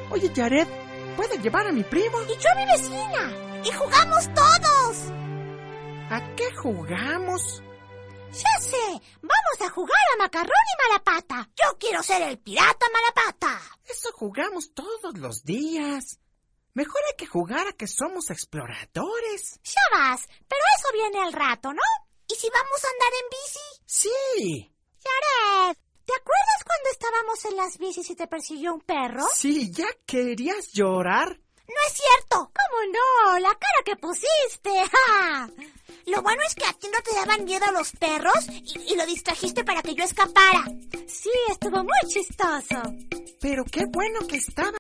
Oye, Jared, ¿puedes llevar a mi primo? Y yo a mi vecina. Y jugamos todos. ¿A qué jugamos? Ya sé, vamos a jugar a Macarrón y Malapata. Yo quiero ser el pirata Malapata. Eso jugamos todos los días. Mejor hay que jugar a que somos exploradores. Ya vas, pero eso viene al rato, ¿no? ¿Y si vamos a andar en bici? Sí. Jared, ¿te acuerdas cuando estábamos en las bicis y te persiguió un perro? Sí, ¿ya querías llorar? No es cierto. ¿Cómo no? La cara que pusiste. ¡Ja! Lo bueno es que a ti no te daban miedo los perros y lo distrajiste para que yo escapara. Sí, estuvo muy chistoso. Pero qué bueno que estaba